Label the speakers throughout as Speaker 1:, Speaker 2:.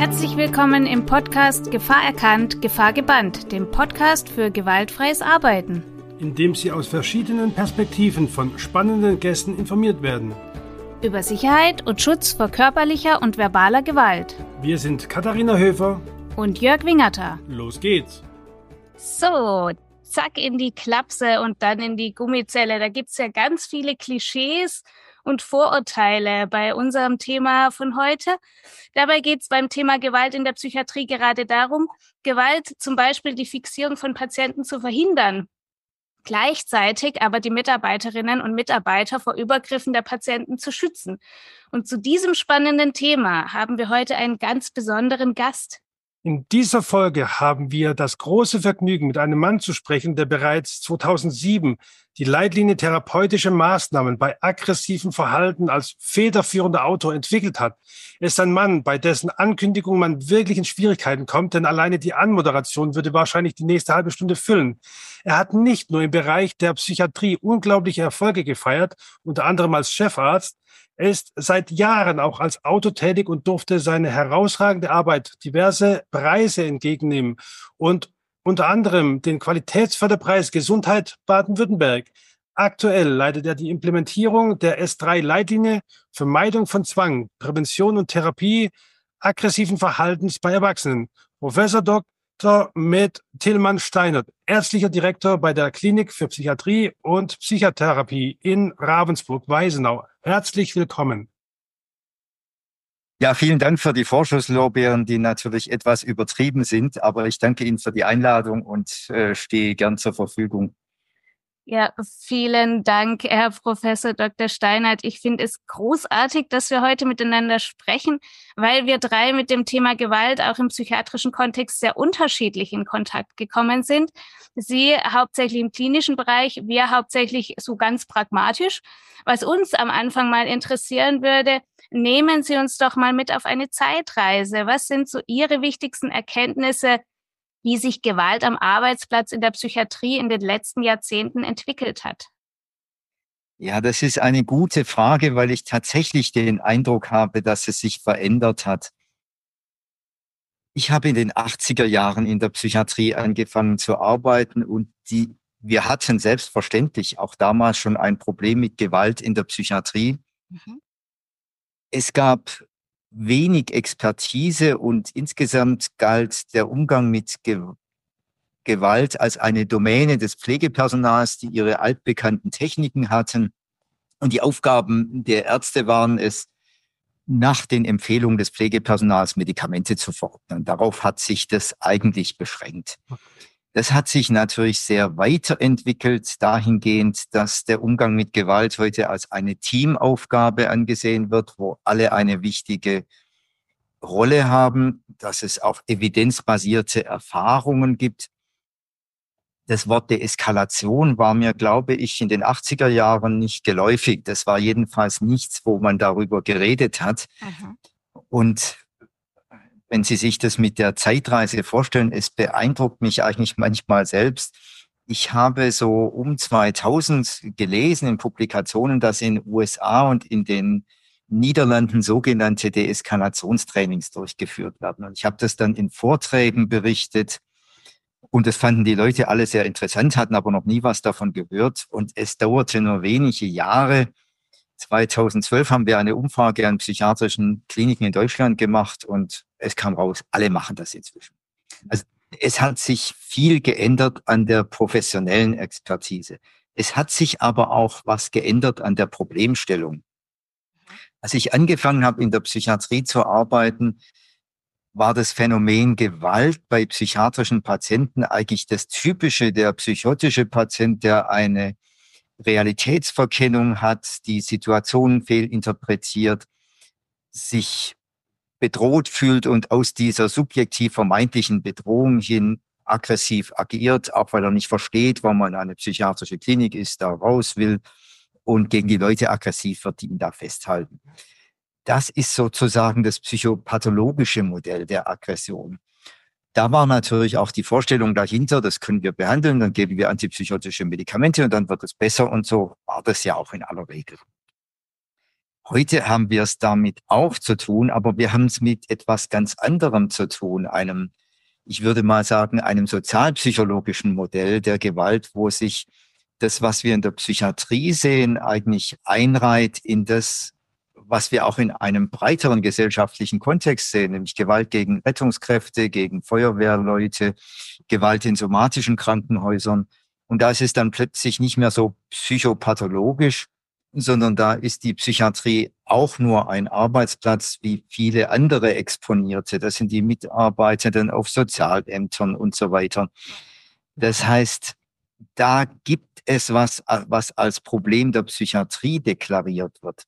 Speaker 1: Herzlich willkommen im Podcast Gefahr erkannt, Gefahr gebannt, dem Podcast für gewaltfreies Arbeiten.
Speaker 2: In dem Sie aus verschiedenen Perspektiven von spannenden Gästen informiert werden.
Speaker 1: Über Sicherheit und Schutz vor körperlicher und verbaler Gewalt.
Speaker 2: Wir sind Katharina Höfer
Speaker 1: und Jörg Wingerter.
Speaker 2: Los geht's!
Speaker 1: So, zack in die Klapse und dann in die Gummizelle. Da gibt's ja ganz viele Klischees und Vorurteile bei unserem Thema von heute. Dabei geht es beim Thema Gewalt in der Psychiatrie gerade darum, Gewalt, zum Beispiel die Fixierung von Patienten, zu verhindern. Gleichzeitig aber die Mitarbeiterinnen und Mitarbeiter vor Übergriffen der Patienten zu schützen. Und zu diesem spannenden Thema haben wir heute einen ganz besonderen Gast.
Speaker 2: In dieser Folge haben wir das große Vergnügen, mit einem Mann zu sprechen, der bereits 2007 die Leitlinie therapeutische Maßnahmen bei aggressivem Verhalten als federführender Autor entwickelt hat. Er ist ein Mann, bei dessen Ankündigung man wirklich in Schwierigkeiten kommt, denn alleine die Anmoderation würde wahrscheinlich die nächste halbe Stunde füllen. Er hat nicht nur im Bereich der Psychiatrie unglaubliche Erfolge gefeiert, unter anderem als Chefarzt. Er ist seit Jahren auch als Autor tätig und durfte seine herausragende Arbeit diverse Preise entgegennehmen und unter anderem den Qualitätsförderpreis Gesundheit Baden-Württemberg. Aktuell leitet er die Implementierung der S3-Leitlinie Vermeidung von Zwang, Prävention und Therapie aggressiven Verhaltens bei Erwachsenen. Professor Dr. Med Tillmann-Steinert, ärztlicher Direktor bei der Klinik für Psychiatrie und Psychotherapie in Ravensburg-Weisenau. Herzlich willkommen.
Speaker 3: Ja, vielen Dank für die Vorschusslorbeeren, die natürlich etwas übertrieben sind, aber ich danke Ihnen für die Einladung und stehe gern zur Verfügung.
Speaker 1: Ja, vielen Dank, Herr Professor Dr. Steinert. Ich finde es großartig, dass wir heute miteinander sprechen, weil wir drei mit dem Thema Gewalt auch im psychiatrischen Kontext sehr unterschiedlich in Kontakt gekommen sind. Sie hauptsächlich im klinischen Bereich, wir hauptsächlich so ganz pragmatisch. Was uns am Anfang mal interessieren würde, nehmen Sie uns doch mal mit auf eine Zeitreise. Was sind so Ihre wichtigsten Erkenntnisse, wie sich Gewalt am Arbeitsplatz in der Psychiatrie in den letzten Jahrzehnten entwickelt hat?
Speaker 3: Ja, das ist eine gute Frage, weil ich tatsächlich den Eindruck habe, dass es sich verändert hat. Ich habe in den 80er Jahren in der Psychiatrie angefangen zu arbeiten und wir hatten selbstverständlich auch damals schon ein Problem mit Gewalt in der Psychiatrie. Mhm. Es gab wenig Expertise und insgesamt galt der Umgang mit Gewalt als eine Domäne des Pflegepersonals, die ihre altbekannten Techniken hatten. Und die Aufgaben der Ärzte waren es, nach den Empfehlungen des Pflegepersonals Medikamente zu verordnen. Darauf hat sich das eigentlich beschränkt. Das hat sich natürlich sehr weiterentwickelt, dahingehend, dass der Umgang mit Gewalt heute als eine Teamaufgabe angesehen wird, wo alle eine wichtige Rolle haben, dass es auch evidenzbasierte Erfahrungen gibt. Das Wort Deeskalation war mir, glaube ich, in den 80er Jahren nicht geläufig. Das war jedenfalls nichts, wo man darüber geredet hat. Mhm. Und wenn Sie sich das mit der Zeitreise vorstellen, es beeindruckt mich eigentlich manchmal selbst. Ich habe so um 2000 gelesen in Publikationen, dass in den USA und in den Niederlanden sogenannte Deeskalationstrainings durchgeführt werden. Und ich habe das dann in Vorträgen berichtet und das fanden die Leute alle sehr interessant, hatten aber noch nie was davon gehört. Und es dauerte nur wenige Jahre. 2012 haben wir eine Umfrage an psychiatrischen Kliniken in Deutschland gemacht und es kam raus, alle machen das inzwischen. Also es hat sich viel geändert an der professionellen Expertise. Es hat sich aber auch was geändert an der Problemstellung. Als ich angefangen habe, in der Psychiatrie zu arbeiten, war das Phänomen Gewalt bei psychiatrischen Patienten eigentlich das Typische. Der psychotische Patient, der eine Realitätsverkennung hat, die Situationen fehlinterpretiert, sich bedroht fühlt und aus dieser subjektiv vermeintlichen Bedrohung hin aggressiv agiert, auch weil er nicht versteht, warum man eine psychiatrische Klinik ist, da raus will und gegen die Leute aggressiv wird, die ihn da festhalten. Das ist sozusagen das psychopathologische Modell der Aggression. Da war natürlich auch die Vorstellung dahinter, das können wir behandeln, dann geben wir antipsychotische Medikamente und dann wird es besser und so war das ja auch in aller Regel. Heute haben wir es damit auch zu tun, aber wir haben es mit etwas ganz anderem zu tun, ich würde mal sagen, einem sozialpsychologischen Modell der Gewalt, wo sich das, was wir in der Psychiatrie sehen, eigentlich einreiht in das, was wir auch in einem breiteren gesellschaftlichen Kontext sehen, nämlich Gewalt gegen Rettungskräfte, gegen Feuerwehrleute, Gewalt in somatischen Krankenhäusern. Und da ist es dann plötzlich nicht mehr so psychopathologisch, sondern da ist die Psychiatrie auch nur ein Arbeitsplatz wie viele andere Exponierte. Das sind die Mitarbeitenden auf Sozialämtern und so weiter. Das heißt, da gibt es was als Problem der Psychiatrie deklariert wird.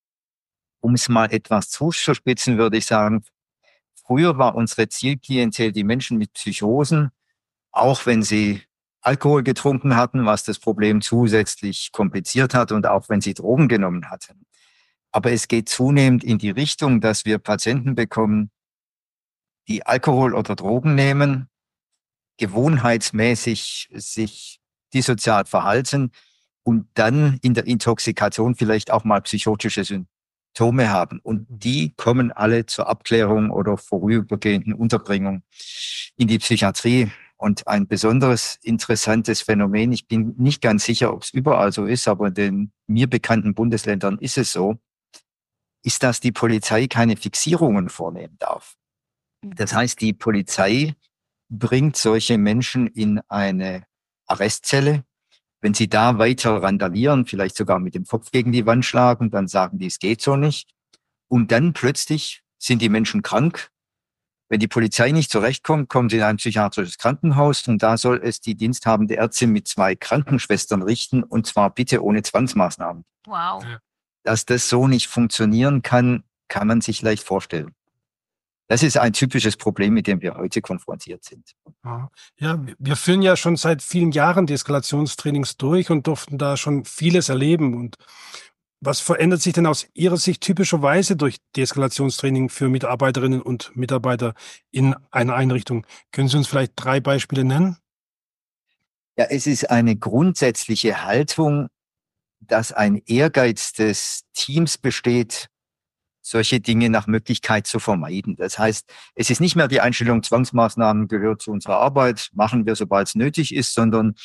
Speaker 3: Um es mal etwas zuzuspitzen, würde ich sagen, früher war unsere Zielklientel die Menschen mit Psychosen, auch wenn sie Alkohol getrunken hatten, was das Problem zusätzlich kompliziert hat, und auch wenn sie Drogen genommen hatten. Aber es geht zunehmend in die Richtung, dass wir Patienten bekommen, die Alkohol oder Drogen nehmen, gewohnheitsmäßig sich dissozial verhalten und dann in der Intoxikation vielleicht auch mal psychotische Symptome haben. Und die kommen alle zur Abklärung oder vorübergehenden Unterbringung in die Psychiatrie. Und ein besonderes interessantes Phänomen, ich bin nicht ganz sicher, ob es überall so ist, aber in den mir bekannten Bundesländern ist es so, ist, dass die Polizei keine Fixierungen vornehmen darf. Das heißt, die Polizei bringt solche Menschen in eine Arrestzelle. Wenn sie da weiter randalieren, vielleicht sogar mit dem Kopf gegen die Wand schlagen, dann sagen die, es geht so nicht. Und dann plötzlich sind die Menschen krank. Wenn die Polizei nicht zurechtkommt, kommen sie in ein psychiatrisches Krankenhaus und da soll es die diensthabende Ärztin mit 2 Krankenschwestern richten, und zwar bitte ohne Zwangsmaßnahmen.
Speaker 1: Wow.
Speaker 3: Dass das so nicht funktionieren kann, kann man sich leicht vorstellen. Das ist ein typisches Problem, mit dem wir heute konfrontiert sind.
Speaker 2: Ja, wir führen ja schon seit vielen Jahren Deeskalationstrainings durch und durften da schon vieles erleben. Und was verändert sich denn aus Ihrer Sicht typischerweise durch Deeskalationstraining für Mitarbeiterinnen und Mitarbeiter in einer Einrichtung? Können Sie uns vielleicht 3 Beispiele nennen?
Speaker 3: Ja, es ist eine grundsätzliche Haltung, dass ein Ehrgeiz des Teams besteht, solche Dinge nach Möglichkeit zu vermeiden. Das heißt, es ist nicht mehr die Einstellung, Zwangsmaßnahmen gehört zu unserer Arbeit, machen wir, sobald es nötig ist, sondern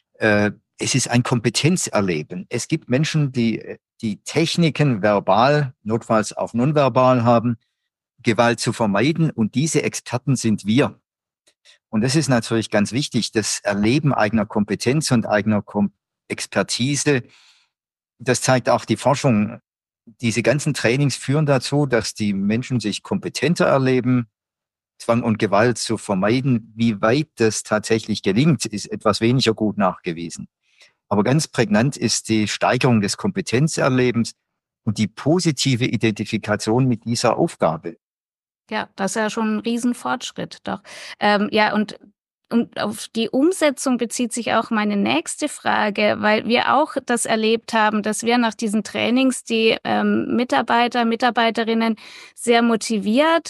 Speaker 3: es ist ein Kompetenzerleben. Es gibt Menschen, die Techniken verbal, notfalls auch nonverbal haben, Gewalt zu vermeiden, und diese Experten sind wir. Und das ist natürlich ganz wichtig, das Erleben eigener Kompetenz und eigener Expertise. Das zeigt auch die Forschung. Diese ganzen Trainings führen dazu, dass die Menschen sich kompetenter erleben, Zwang und Gewalt zu vermeiden. Wie weit das tatsächlich gelingt, ist etwas weniger gut nachgewiesen. Aber ganz prägnant ist die Steigerung des Kompetenzerlebens und die positive Identifikation mit dieser Aufgabe.
Speaker 1: Ja, das ist ja schon ein Riesenfortschritt, doch. Ja, und auf die Umsetzung bezieht sich auch meine nächste Frage, weil wir auch das erlebt haben, dass wir nach diesen Trainings die Mitarbeiter, Mitarbeiterinnen sehr motiviert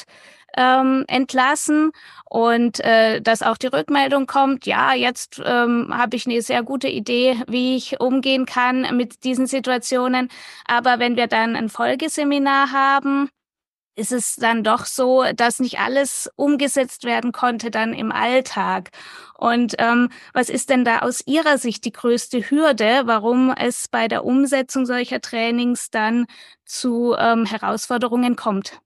Speaker 1: entlassen und dass auch die Rückmeldung kommt, ja, jetzt habe ich eine sehr gute Idee, wie ich umgehen kann mit diesen Situationen. Aber wenn wir dann ein Folgeseminar haben, ist es dann doch so, dass nicht alles umgesetzt werden konnte dann im Alltag. Und was ist denn da aus Ihrer Sicht die größte Hürde, warum es bei der Umsetzung solcher Trainings dann zu Herausforderungen kommt?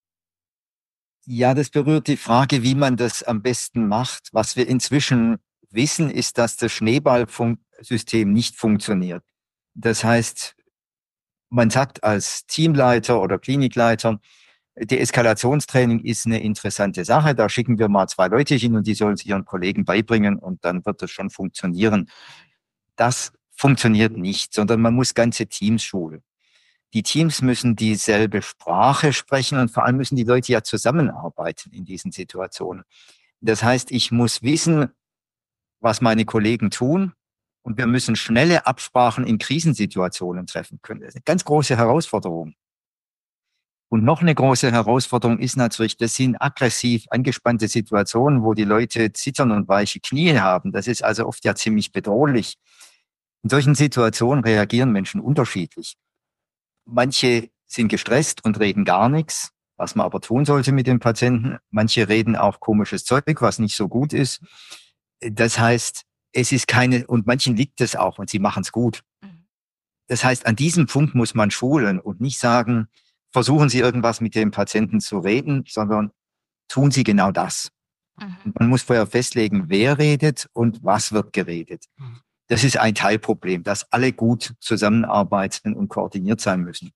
Speaker 3: Ja, das berührt die Frage, wie man das am besten macht. Was wir inzwischen wissen, ist, dass das Schneeballsystem nicht funktioniert. Das heißt, man sagt als Teamleiter oder Klinikleiter, Deeskalationstraining ist eine interessante Sache. Da schicken wir mal 2 Leute hin und die sollen es ihren Kollegen beibringen und dann wird das schon funktionieren. Das funktioniert nicht, sondern man muss ganze Teams schulen. Die Teams müssen dieselbe Sprache sprechen und vor allem müssen die Leute ja zusammenarbeiten in diesen Situationen. Das heißt, ich muss wissen, was meine Kollegen tun, und wir müssen schnelle Absprachen in Krisensituationen treffen können. Das ist eine ganz große Herausforderung. Und noch eine große Herausforderung ist natürlich, das sind aggressiv angespannte Situationen, wo die Leute zittern und weiche Knie haben. Das ist also oft ja ziemlich bedrohlich. In solchen Situationen reagieren Menschen unterschiedlich. Manche sind gestresst und reden gar nichts, was man aber tun sollte mit den Patienten. Manche reden auch komisches Zeug, was nicht so gut ist. Das heißt, es ist keine, und manchen liegt es auch und sie machen es gut. Das heißt, an diesem Punkt muss man schulen und nicht sagen, versuchen Sie irgendwas mit dem Patienten zu reden, sondern tun Sie genau das. Und man muss vorher festlegen, wer redet und was wird geredet. Das ist ein Teilproblem, dass alle gut zusammenarbeiten und koordiniert sein müssen.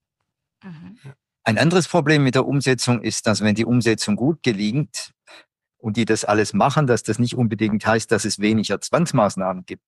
Speaker 3: Ein anderes Problem mit der Umsetzung ist, dass wenn die Umsetzung gut gelingt und die das alles machen, dass das nicht unbedingt heißt, dass es weniger Zwangsmaßnahmen gibt.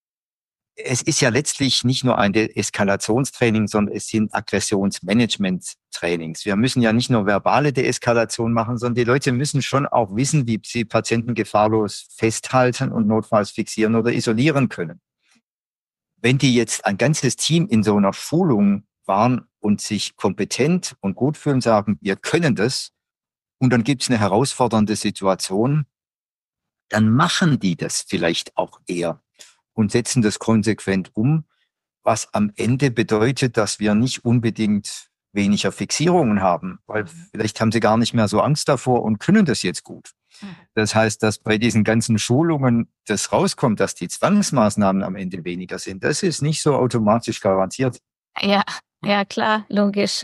Speaker 3: Es ist ja letztlich nicht nur ein Deeskalationstraining, sondern es sind Aggressionsmanagement-Trainings. Wir müssen ja nicht nur verbale Deeskalation machen, sondern die Leute müssen schon auch wissen, wie sie Patienten gefahrlos festhalten und notfalls fixieren oder isolieren können. Wenn die jetzt ein ganzes Team in so einer Schulung waren und sich kompetent und gut fühlen, sagen, wir können das, und dann gibt es eine herausfordernde Situation, dann machen die das vielleicht auch eher und setzen das konsequent um, was am Ende bedeutet, dass wir nicht unbedingt weniger Fixierungen haben, weil vielleicht haben sie gar nicht mehr so Angst davor und können das jetzt gut. Das heißt, dass bei diesen ganzen Schulungen das rauskommt, dass die Zwangsmaßnahmen am Ende weniger sind. Das ist nicht so automatisch garantiert.
Speaker 1: Ja, klar, logisch.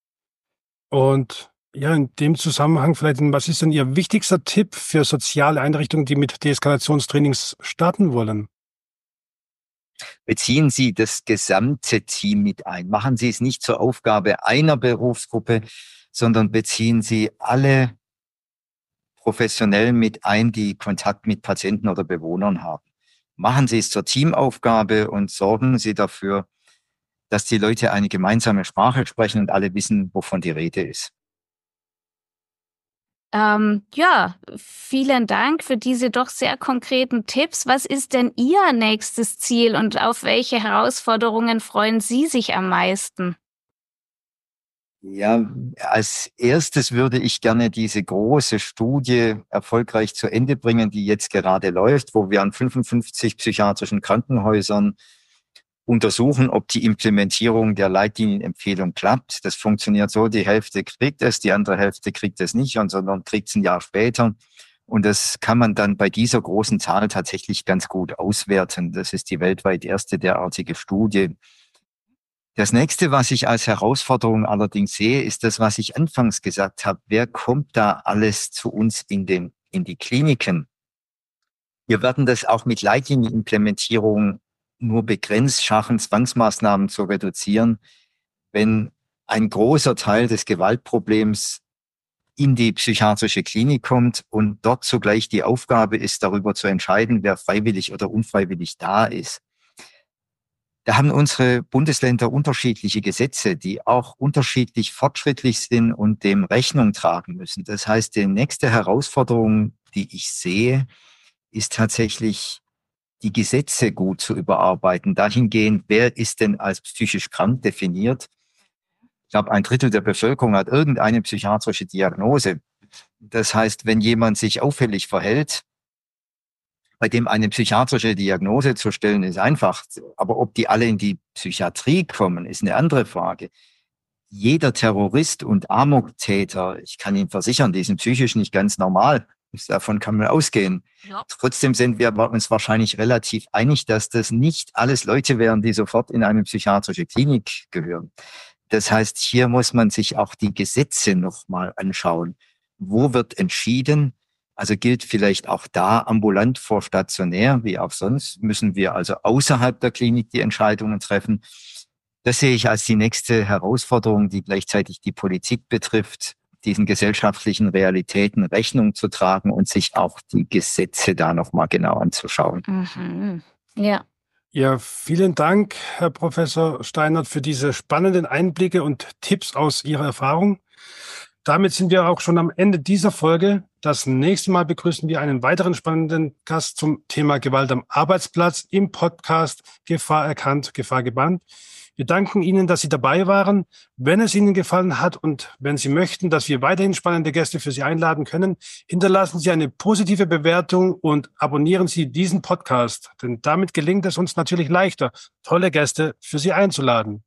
Speaker 2: Und ja, in dem Zusammenhang vielleicht, was ist denn Ihr wichtigster Tipp für soziale Einrichtungen, die mit Deeskalationstrainings starten wollen?
Speaker 3: Beziehen Sie das gesamte Team mit ein. Machen Sie es nicht zur Aufgabe einer Berufsgruppe, sondern beziehen Sie alle professionell mit ein, die Kontakt mit Patienten oder Bewohnern haben. Machen Sie es zur Teamaufgabe und sorgen Sie dafür, dass die Leute eine gemeinsame Sprache sprechen und alle wissen, wovon die Rede ist.
Speaker 1: Vielen Dank für diese doch sehr konkreten Tipps. Was ist denn Ihr nächstes Ziel und auf welche Herausforderungen freuen Sie sich am meisten?
Speaker 3: Ja, als erstes würde ich gerne diese große Studie erfolgreich zu Ende bringen, die jetzt gerade läuft, wo wir an 55 psychiatrischen Krankenhäusern untersuchen, ob die Implementierung der Leitlinienempfehlung klappt. Das funktioniert so, die Hälfte kriegt es, die andere Hälfte kriegt es nicht, sondern kriegt es ein Jahr später. Und das kann man dann bei dieser großen Zahl tatsächlich ganz gut auswerten. Das ist die weltweit erste derartige Studie. Das nächste, was ich als Herausforderung allerdings sehe, ist das, was ich anfangs gesagt habe. Wer kommt da alles zu uns in die Kliniken? Wir werden das auch mit Leitlinienimplementierung nur begrenzt schaffen, Zwangsmaßnahmen zu reduzieren, wenn ein großer Teil des Gewaltproblems in die psychiatrische Klinik kommt und dort zugleich die Aufgabe ist, darüber zu entscheiden, wer freiwillig oder unfreiwillig da ist. Da haben unsere Bundesländer unterschiedliche Gesetze, die auch unterschiedlich fortschrittlich sind und dem Rechnung tragen müssen. Das heißt, die nächste Herausforderung, die ich sehe, ist tatsächlich, die Gesetze gut zu überarbeiten. Dahingehend, wer ist denn als psychisch krank definiert? Ich glaube, 1/3 der Bevölkerung hat irgendeine psychiatrische Diagnose. Das heißt, wenn jemand sich auffällig verhält, bei dem eine psychiatrische Diagnose zu stellen, ist einfach. Aber ob die alle in die Psychiatrie kommen, ist eine andere Frage. Jeder Terrorist und Amoktäter, ich kann Ihnen versichern, die sind psychisch nicht ganz normal. Davon kann man ausgehen. Ja. Trotzdem sind wir uns wahrscheinlich relativ einig, dass das nicht alles Leute wären, die sofort in eine psychiatrische Klinik gehören. Das heißt, hier muss man sich auch die Gesetze nochmal anschauen. Wo wird entschieden? Also gilt vielleicht auch da ambulant vor stationär, wie auch sonst, müssen wir also außerhalb der Klinik die Entscheidungen treffen. Das sehe ich als die nächste Herausforderung, die gleichzeitig die Politik betrifft, diesen gesellschaftlichen Realitäten Rechnung zu tragen und sich auch die Gesetze da nochmal genau anzuschauen.
Speaker 1: Mhm. Ja.
Speaker 2: Ja, vielen Dank, Herr Professor Steinert, für diese spannenden Einblicke und Tipps aus Ihrer Erfahrung. Damit sind wir auch schon am Ende dieser Folge. Das nächste Mal begrüßen wir einen weiteren spannenden Gast zum Thema Gewalt am Arbeitsplatz im Podcast Gefahr erkannt, Gefahr gebannt. Wir danken Ihnen, dass Sie dabei waren. Wenn es Ihnen gefallen hat und wenn Sie möchten, dass wir weiterhin spannende Gäste für Sie einladen können, hinterlassen Sie eine positive Bewertung und abonnieren Sie diesen Podcast. Denn damit gelingt es uns natürlich leichter, tolle Gäste für Sie einzuladen.